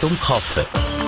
zum Kaffee.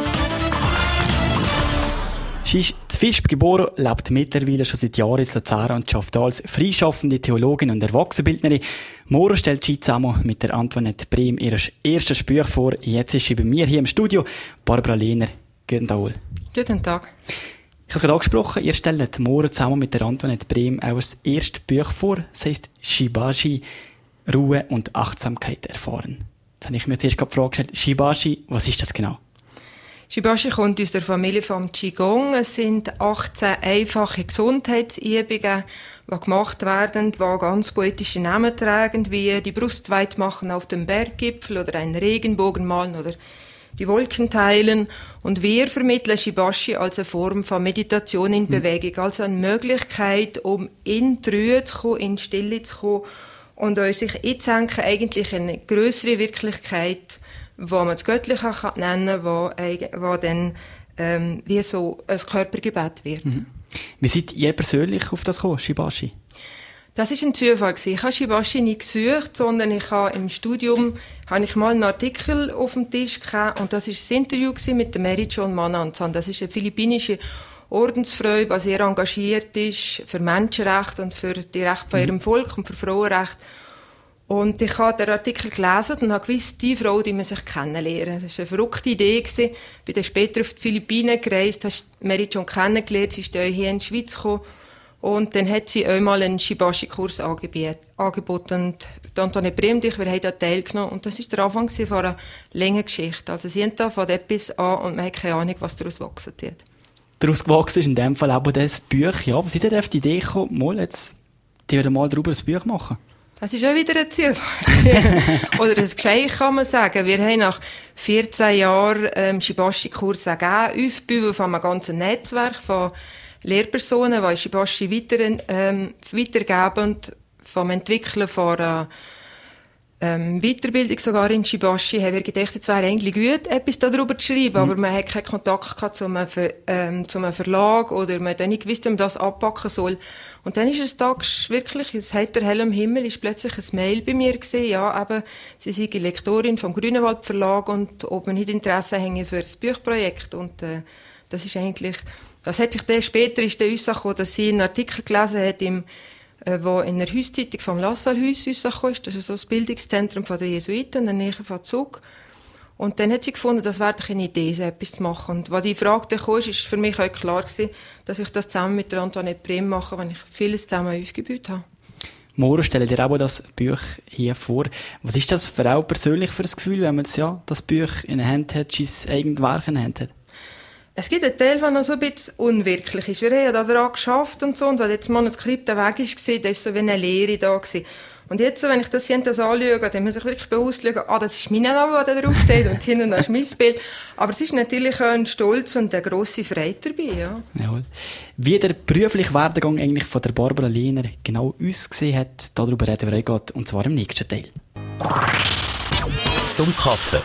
Sie ist in Visp geboren, lebt mittlerweile schon seit Jahren in Luzern und arbeitet als freischaffende Theologin und Erwachsenenbildnerin. Morgen stellt sie zusammen mit der Antoinette Brehm ihr erstes Buch vor. Jetzt ist sie bei mir hier im Studio, Barbara Lehner. Guten Tag. Guten Tag. Ich habe gerade angesprochen, ihr stellt morgen zusammen mit der Antoinette Brehm auch das erste Buch vor. Es heisst Shibashi, Ruhe und Achtsamkeit erfahren. Jetzt habe ich mir zuerst die Frage gestellt, Shibashi, was ist das genau? Shibashi kommt aus der Familie vom Qigong. Es sind 18 einfache Gesundheitsübungen, die gemacht werden, die ganz poetische Namen tragen, wie die Brust weit machen auf dem Berggipfel oder einen Regenbogen malen oder die Wolken teilen. Und wir vermitteln Shibashi als eine Form von Meditation in Bewegung, also eine Möglichkeit, um in die Ruhe zu kommen, in die Stille zu kommen und uns sich einzusenken, eigentlich eine grössere Wirklichkeit, wo man das Göttliche nennen kann, wo dann wie so ein Körpergebet wird. Mhm. Wie seid ihr persönlich auf das gekommen, Shibashi? Das war ein Zufall. Ich habe Shibashi nicht gesucht, sondern ich habe im Studium mal einen Artikel auf dem Tisch gehabt, und das war das Interview mit der Mary John Mananzan. Das ist eine philippinische Ordensfrau, die sehr engagiert ist für Menschenrechte und für die Rechte von ihrem Volk und für Frauenrechte. Und ich habe den Artikel gelesen und habe gewusst, die Frau, die man sich kennenlernen. Das war eine verrückte Idee gewesen. Ich bin dann später auf die Philippinen gereist, hast Mary John kennengelernt, sie ist dann hier in die Schweiz gekommen. Und dann hat sie einmal einen Shibashi-Kurs angeboten. Und Antoinette Brehm und ich, wir haben da teilgenommen. Und das war der Anfang von einer längeren Geschichte. Also sie haben da von etwas an und man hat keine Ahnung, was daraus gewachsen wird. Daraus gewachsen ist in dem Fall auch das Buch. Ja, aber seid ihr auf die Idee gekommen, mal jetzt, die würden mal darüber ein Buch machen? Das ist auch wieder ein Zufall. Oder ein Geschenk, kann man sagen. Wir haben nach 14 Jahren Shibashi-Kurse gegeben, aufgebaut von einem ganzen Netzwerk von Lehrpersonen, die Shibashi weitergeben, und vom Entwickeln von einer Weiterbildung sogar in Shibashi haben wir gedacht, es wäre eigentlich gut, etwas darüber zu schreiben, aber man hat keinen Kontakt gehabt zu einem Verlag, oder man hat nicht gewusst, wie man das abpacken soll. Und dann ist es tags wirklich, es hat der hell am Himmel, ist plötzlich ein Mail bei mir gesehen, ja, eben, sie sei Lektorin vom Grünewald Verlag und ob man nicht Interesse hänge für das Buchprojekt. Und das ist eigentlich, das hat sich dann später ist der uns gekommen, dass sie einen Artikel gelesen hat, wo in der Hauszeitung vom La Salle-Haus rausgekommen ist. Das ist so das Bildungszentrum der Jesuiten in der Nähe von Zug. Und dann hat sie gefunden, das wäre doch eine Idee, so etwas zu machen. Und als die Frage dann kam, ist für mich auch klar gewesen, dass ich das zusammen mit der Antoinette Brehm mache, wenn ich vieles zusammen aufgebaut habe. Morgen stellen dir auch das Buch hier vor. Was ist das für auch persönlich für ein Gefühl, wenn man das Buch in der Hand hat, sein eigenes Werk in der Hand hat? Es gibt einen Teil, der noch so ein bisschen unwirklich ist. Wir haben ja daran geschafft und so, und weil jetzt mal ein Skript weg war, da war so wie eine Leere da gewesen. Und jetzt, wenn ich das anschaue, dann muss ich wirklich bewusst schauen, das ist mein Name, der da drauf steht, und hinten ist mein Bild. Aber es ist natürlich auch ein Stolz und eine grosse Freude dabei, ja. Jawohl. Wie der berufliche Werdegang eigentlich von der Barbara Lehner genau ausgesehen hat, darüber reden wir heute, und zwar im nächsten Teil. Zum Kaffee.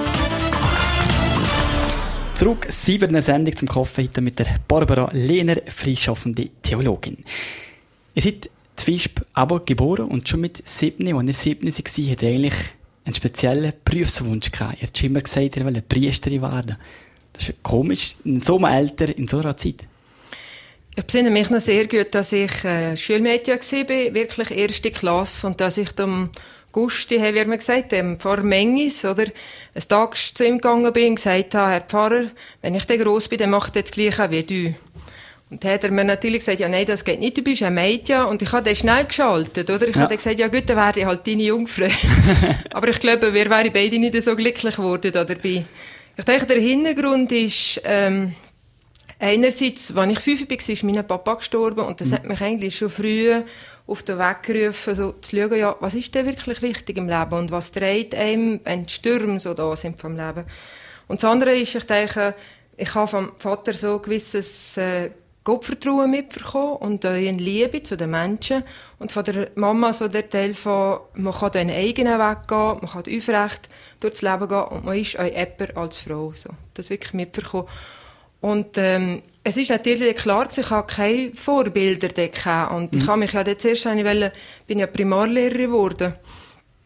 Zurück, Sie werden eine Sendung zum Kaffee heute mit der Barbara Lehner, freischaffende Theologin. Ihr seid in Visp aber geboren, und schon mit 7, als ihr 7 war, hat ihr eigentlich einen speziellen Berufswunsch gehabt. Ihr habt schon immer gesagt, ihr wollt Priesterin werden. Das ist komisch, in so einem Alter, in so einer Zeit. Ich besinne mich noch sehr gut, dass ich Schulmädchen war, wirklich erste Klasse, und dass ich dem Gusti, wie man gesagt, dem Pfarrer Mengis, oder, ein Tag zu ihm gegangen bin und gesagt habe, Herr Pfarrer, wenn ich dann gross bin, dann macht er das Gleiche wie du. Und dann hat er mir natürlich gesagt, ja, nein, das geht nicht, du bist ein Mädchen. Und ich habe dann schnell geschaltet, oder? Ich habe dann gesagt, ja gut, dann werde ich halt deine Jungfrau. Aber ich glaube, wir wären beide nicht so glücklich geworden da dabei. Ich denke, der Hintergrund ist, einerseits, als ich 5 war, ist mein Papa gestorben, und das hat mich eigentlich schon früh auf den Weg gerufen, so zu schauen, ja, was ist denn wirklich wichtig im Leben und was trägt einem, wenn die Stürme so da sind vom Leben. Und das andere ist, ich denke, ich habe vom Vater so ein gewisses Gottvertrauen mitbekommen und eine Liebe zu den Menschen, und von der Mama so der Teil von, man kann den eigenen Weg gehen, man kann aufrecht durchs Leben gehen, und man ist auch jemand als Frau. So. Das wirklich mitbekommen. Und es ist natürlich klar, ich habe keine Vorbilder gehabt. Und ich habe mich ja zuerst bin ja Primarlehrerin geworden.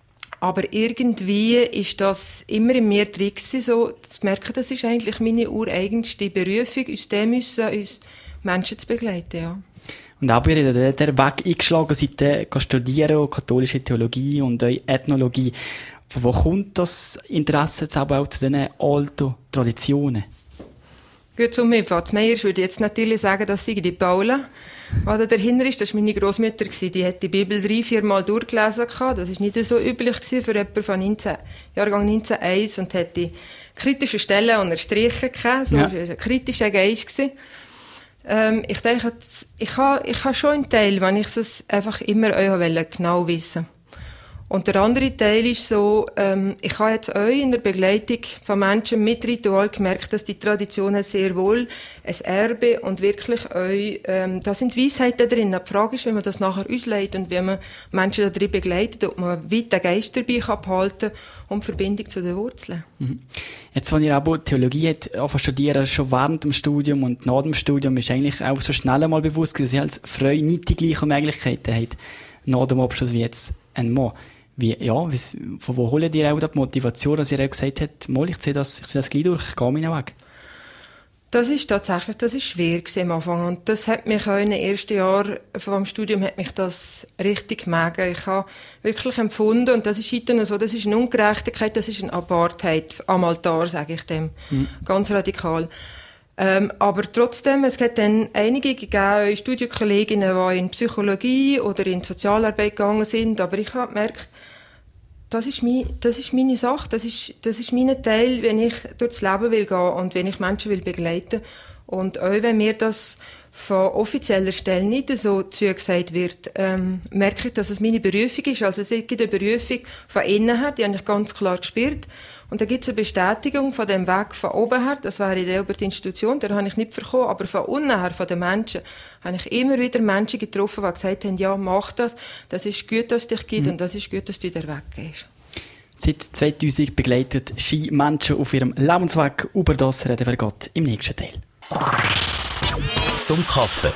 Aber irgendwie ist das immer in mir drin gewesen, so zu merken, das ist eigentlich meine ureigenste Berufung, uns Menschen zu begleiten, ja. Und auch ihr habt den Weg eingeschlagen, seid studieren, katholische Theologie und Ethnologie. Von wo kommt das Interesse jetzt aber auch zu diesen alten Traditionen? Gut, zum Zuerst würde ich jetzt natürlich sagen, dass die Paula, was da dahinter ist, das war meine Grossmutter, die hat die Bibel 3-4 Mal durchgelesen. Das war nicht so üblich für jemanden von Jahrgang 1901 und hat die kritischen Stellen unterstrichen. So war ein kritischer Geist. Ich denke, ich habe schon einen Teil, wenn ich es einfach immer genau wissen wollte. Und der andere Teil ist so, ich habe jetzt auch in der Begleitung von Menschen mit Ritual gemerkt, dass die Traditionen sehr wohl ein Erbe und wirklich auch, da sind Weisheiten drin. Die Frage ist, wenn man das nachher ausleitet und wenn man Menschen darin begleitet, ob man weit den Geist dabei behalten kann und die Verbindung zu den Wurzeln. Mhm. Jetzt, als ihr aber Theologie studieren, schon während dem Studium und nach dem Studium, ist eigentlich auch so schnell einmal bewusst, dass ihr als Frau nicht die gleichen Möglichkeiten habt, nach dem Abschluss wie jetzt ein Mann. Von wo holt ihr auch die Motivation, dass ihr auch gesagt habt, ich ziehe das gleich durch, ich gehe meinen Weg? Das ist schwer gewesen am Anfang. Und das hat mich auch in den ersten Jahren vom Studium hat mich das richtig gemerkt. Ich habe wirklich empfunden, und das ist heute so, das ist eine Ungerechtigkeit, das ist eine Apartheid am Altar, sage ich dem. Ganz radikal. Aber trotzdem, es hat dann einige gegeben, Studienkolleginnen, die in Psychologie oder in Sozialarbeit gegangen sind, aber ich habe gemerkt, das ist meine Sache, das ist mein Teil, wenn ich durchs Leben will gehen und wenn ich Menschen will begleiten. Und auch wenn mir das von offizieller Stelle nicht so zugesagt wird, merke ich, dass es meine Berufung ist. Also es gibt eine Berufung von innen her, die habe ich ganz klar gespürt. Und da gibt es eine Bestätigung von dem Weg von oben her, das wäre der über die Institution, der habe ich nicht bekommen, aber von unten her, von den Menschen, habe ich immer wieder Menschen getroffen, die gesagt haben, ja, mach das ist gut, dass es dich gibt und das ist gut, dass du den Weg gehst. Seit 2000 begleitet Ski Menschen auf ihrem Lebensweg. Über das reden wir Gott im nächsten Teil. Zum Kaffee.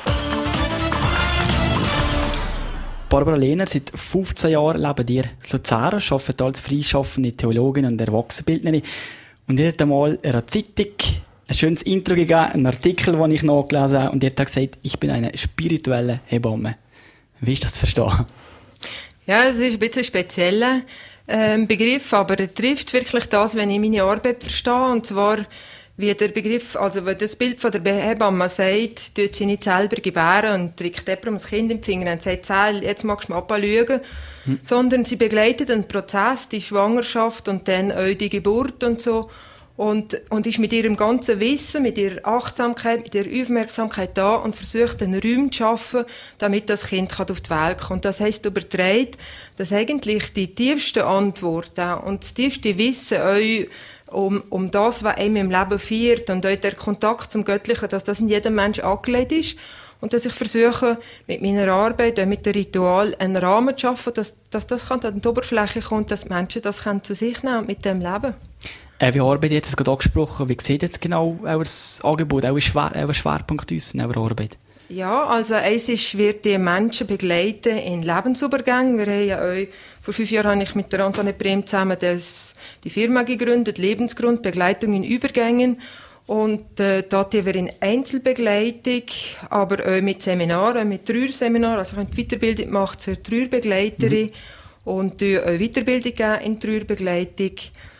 Barbara Lehner, seit 15 Jahren lebt ihr in Luzern, arbeitet als freischaffende Theologin und Erwachsenenbildnerin. Und ihr habt einmal in einer Zeitung ein schönes Intro gegeben, einen Artikel, den ich nachgelesen habe, und ihr habt gesagt, ich bin eine spirituelle Hebamme. Wie ist das zu verstehen? Ja, das ist ein bisschen ein spezieller Begriff, aber er trifft wirklich das, wenn ich meine Arbeit verstehe, und zwar wie der Begriff, also wenn das Bild von der Hebamme sagt, tut sie nicht selber gebären und drückt jemandem das Kind im Finger und sagt, jetzt magst du mal abschauen, sondern sie begleitet den Prozess, die Schwangerschaft und dann auch die Geburt und so und ist mit ihrem ganzen Wissen, mit ihrer Achtsamkeit, mit ihrer Aufmerksamkeit da und versucht, einen Raum zu schaffen, damit das Kind auf die Welt kommt. Und das heisst überträgt, dass eigentlich die tiefste Antwort und das tiefste Wissen auch um das, was einem im Leben feiert und auch der Kontakt zum Göttlichen, dass das in jedem Menschen angelegt ist und dass ich versuche, mit meiner Arbeit, auch mit dem Ritual, einen Rahmen zu schaffen, dass das an die Oberfläche kommt, dass die Menschen das zu sich nehmen und mit dem leben. Wie arbeitet ihr jetzt gerade angesprochen? Wie sieht jetzt genau euer Angebot, euer Schwerpunkt aus in eurer Arbeit? Ja, also eins ist, wird die Menschen begleiten in Lebensübergängen. Wir haben ja auch, vor 5 Jahren habe ich mit der Antoinette Brehm zusammen die Firma gegründet, Lebensgrund, Begleitung in Übergängen. Und da hatten wir in Einzelbegleitung, aber auch mit Seminaren, mit Trauerseminaren. Also ich habe die Weiterbildung gemacht zur Trauerbegleiterin und auch Weiterbildung in Trauerbegleitung.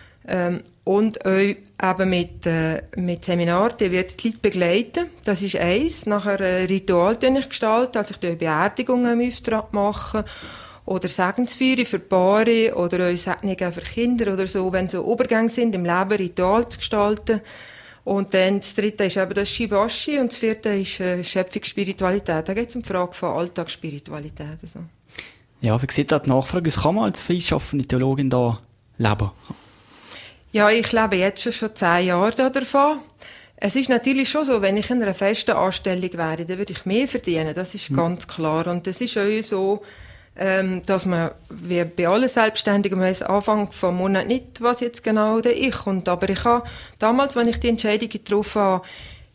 Und auch eben mit Seminaren, die wird die Leute begleiten. Das ist eins. Nachher ein Ritual gestalten, also ich Beerdigungen im Auftrag machen. Oder Segensfeiern für Paare oder auch Segnungen für Kinder oder so, wenn so Übergänge sind im Leben, Ritual zu gestalten. Und dann das dritte ist eben das Shibashi und das vierte ist Schöpfungsspiritualität. Da geht es um die Frage von Alltagsspiritualität. Also. Ja, wie sieht da die Nachfrage? Was kann man als freischaffende Theologin da leben? Ja, ich lebe jetzt schon 10 Jahre davon. Es ist natürlich schon so, wenn ich in einer festen Anstellung wäre, dann würde ich mehr verdienen. Das ist ganz klar. Und es ist auch so, dass man, wie bei allen Selbstständigen, man weiss Anfang vom Monat nicht, was jetzt genau da kommt. Aber ich habe damals, wenn ich die Entscheidung getroffen habe,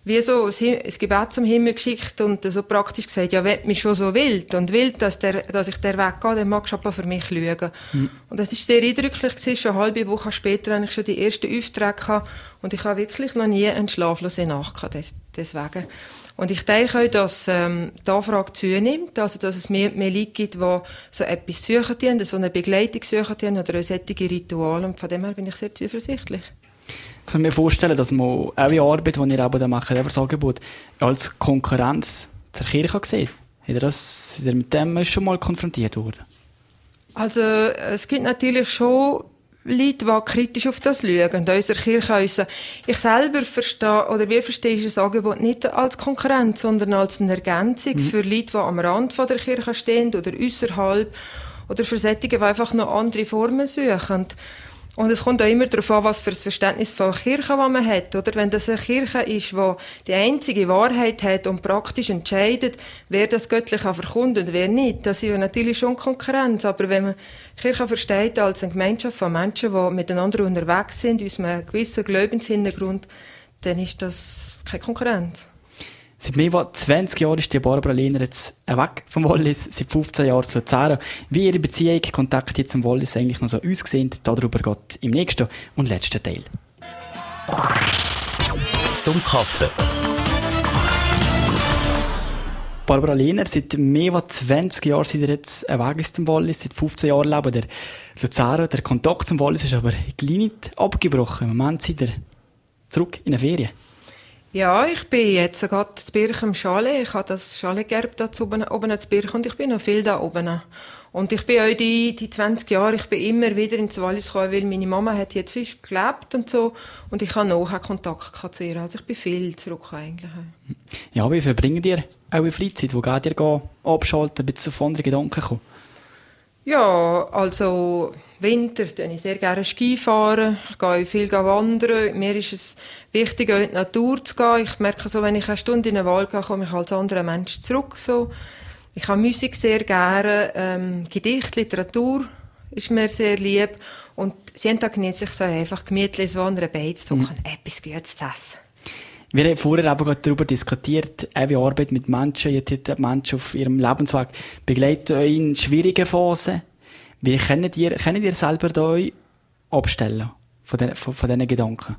wie so ein Gebet zum Himmel geschickt und so praktisch gesagt, ja, wenn mich schon so wild und will, dass ich der weggehe, dann magst du aber für mich schauen. Und das ist sehr eindrücklich gewesen. Schon eine halbe Woche später habe ich schon die ersten Aufträge gehabt und ich habe wirklich noch nie eine schlaflose Nacht gehabt, deswegen. Und ich denke auch, dass die Anfrage zunimmt, also dass es mehr Leute gibt, die so etwas suchen, so eine Begleitung suchen oder solche Rituale, und von dem her bin ich sehr zuversichtlich. Ich kann mir vorstellen, dass man auch die Arbeit, die ihr aber macht, das Angebot, als Konkurrenz zur Kirche sieht. Ist ihr mit dem schon mal konfrontiert worden? Also, es gibt natürlich schon Leute, die kritisch auf das schauen. Und unsere Kirche, ich selber verstehe, oder wir verstehen das Angebot nicht als Konkurrenz, sondern als eine Ergänzung für Leute, die am Rand von der Kirche stehen oder äusserhalb, oder für solche, die einfach noch andere Formen suchen. Und es kommt auch immer darauf an, was für ein Verständnis von Kirche man hat, oder? Wenn das eine Kirche ist, die die einzige Wahrheit hat und praktisch entscheidet, wer das göttlich verkommt und wer nicht, das ist ja natürlich schon Konkurrenz. Aber wenn man Kirche versteht als eine Gemeinschaft von Menschen, die miteinander unterwegs sind, aus einem gewissen Glaubenshintergrund, dann ist das keine Konkurrenz. Seit mehr als 20 Jahren ist die Barbara Lehner jetzt weg vom Wallis, seit 15 Jahren zu Luzern. Wie ihre Beziehung, Kontakt jetzt zum Wallis eigentlich noch so ausgesehen, darüber geht im nächsten und letzten Teil. Zum Kaffee. Barbara Lehner, seit mehr als 20 Jahren seid ihr jetzt weg aus dem Wallis, seit 15 Jahren leben der Luzern. Der Kontakt zum Wallis ist aber gleich nicht abgebrochen. Im Moment seid ihr zurück in eine Ferien. Ja, ich bin jetzt gerade in Birch im Chalet. Ich habe das Chalet geerbt da oben in Birch und ich bin noch viel da oben. Und ich bin auch die 20 Jahre, ich bin immer wieder ins Wallis gekommen, weil meine Mama hat hier Fisch gelebt und so. Und ich habe noch Kontakt zu ihr. Also ich bin viel zurück eigentlich. Ja, wie verbringt ihr eure Freizeit? Wo geht ihr abschalten, ein bisschen auf andere Gedanken kommen? Ja, also Winter, dann ich sehr gerne Ski fahren. Ich gehe viel wandern. Mir ist es wichtig, auch in die Natur zu gehen. Ich merke so, wenn ich eine Stunde in den Wald gehe, komme ich als anderer Mensch zurück. So. Ich habe Musik sehr gerne. Gedicht, Literatur ist mir sehr lieb. Und jeden Tag genieße ich so einfach gemütlich so an einer Beiz zu hocken, etwas Gutes zu essen. Wir haben vorher aber gerade darüber diskutiert, wie Arbeit mit Menschen, ihr habt Menschen auf ihrem Lebensweg begleitet euch in schwierigen Phasen. Wie könnt ihr selber da euch abstellen von diesen Gedanken?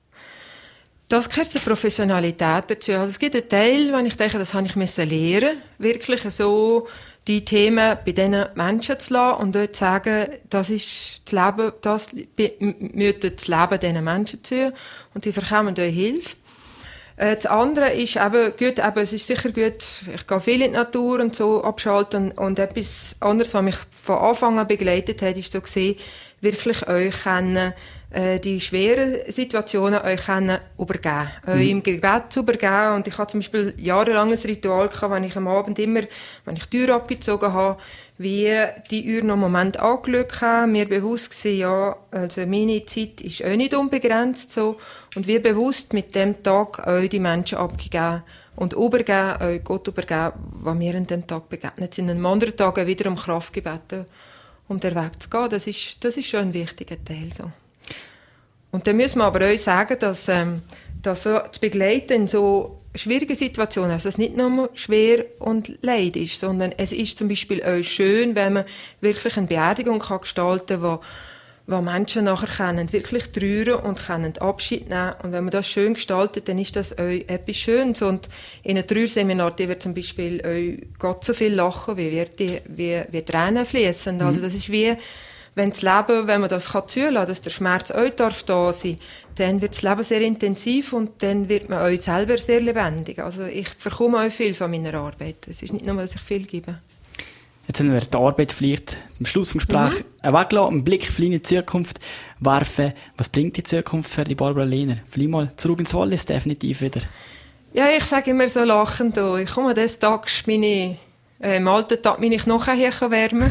Das gehört zur Professionalität dazu. Also es gibt einen Teil, wenn ich denke, das habe ich lernen, wirklich so die Themen bei diesen Menschen zu lassen und dort zu sagen, das ist das Leben, das mietet das Leben diesen Menschen zu und die bekommen euch Hilfe. Das andere ist eben gut, es ist sicher gut, ich gehe viel in die Natur und so abschalten und etwas anderes, was mich von Anfang an begleitet hat, ist so gesehen, wirklich euch kennen, die schweren Situationen euch können übergeben, euch im Gebet zu übergeben. Und ich hatte zum Beispiel jahrelang ein Ritual gehabt, wenn ich am Abend immer, wenn ich die Tür abgezogen habe, wie die Uhr noch einen Moment angeschaut habe, mir bewusst war, ja, also meine Zeit ist auch nicht unbegrenzt so, und wie bewusst mit dem Tag euch die Menschen abgegeben und übergeben, euch Gott übergeben, was mir an dem Tag begegnet sind. An einem anderen Tag wieder um Kraft gebeten, um den Weg zu gehen. Das ist schon ein wichtiger Teil so. Und dann müssen wir aber auch sagen, dass so zu begleiten in so schwierigen Situationen, also es nicht nur schwer und leid ist, sondern es ist zum Beispiel auch schön, wenn man wirklich eine Beerdigung kann gestalten kann, wo Menschen nachher können wirklich trauern und können Abschied nehmen. Und wenn man das schön gestaltet, dann ist das auch etwas Schönes. Und in einem Trauerseminar, wird zum Beispiel auch Gott so viel lachen, wie Tränen fließen. Also das ist wie, wenn das Leben, wenn man das zulassen kann, dass der Schmerz auch da sein, dann wird das Leben sehr intensiv und dann wird man auch selber sehr lebendig. Also ich bekomme auch viel von meiner Arbeit. Es ist nicht nur, dass ich viel gebe. Jetzt haben wir die Arbeit vielleicht am Schluss des Gesprächs weggelassen, einen Blick für die Zukunft werfen. Was bringt die Zukunft für die Barbara Lehner? Vielleicht mal zurück ins Wallis, definitiv wieder. Ja, ich sage immer so lachend, ich komme des Tages am alten Tag meine Knochen hier wärmen.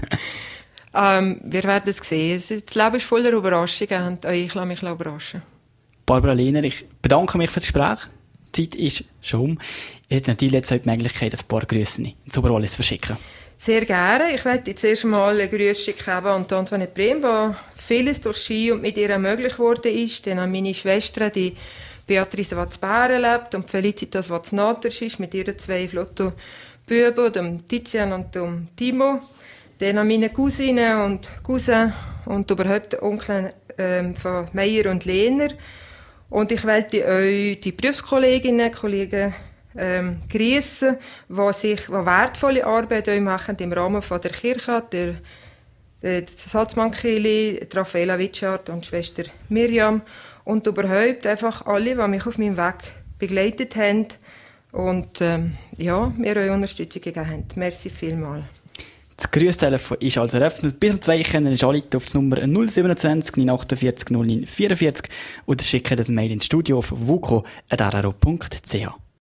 Wir werden es sehen. Das Leben ist voller Überraschungen und ich lasse mich überraschen. Barbara Lehner, ich bedanke mich für das Gespräch. Die Zeit ist schon um. Ihr habt natürlich jetzt heute die Möglichkeit, ein paar Grüße ins Oberwallis zu verschicken. Sehr gerne. Ich möchte jetzt erst mal einen Gruß schicken an Antoinette Brehm, wo vieles durch sie und mit ihr möglich geworden ist. Dann an meine Schwester, die Beatrice, die zu Bären lebt, und Felicitas, die zu Natersch ist, mit ihren 2 flotten Buben, dem Tizian und dem Timo. Dann an meine Cousinen und Cousins und überhaupt den Onkeln von Meier und Lehner. Und ich wollte euch die Berufskolleginnen, Kollegen grüßen, die wertvolle Arbeit euch machen im Rahmen von der Kirche, der Salzmann-Kili, Raffaella Witschart und Schwester Miriam und überhaupt einfach alle, die mich auf meinem Weg begleitet haben und mir eure Unterstützung gegeben haben. Merci vielmals. Das Grüßtelefon ist also eröffnet. Bis um 2 können ihr anrufen auf die Nummer 027 948 09 44 oder schicken das Mail ins Studio auf wuko.rro.ch.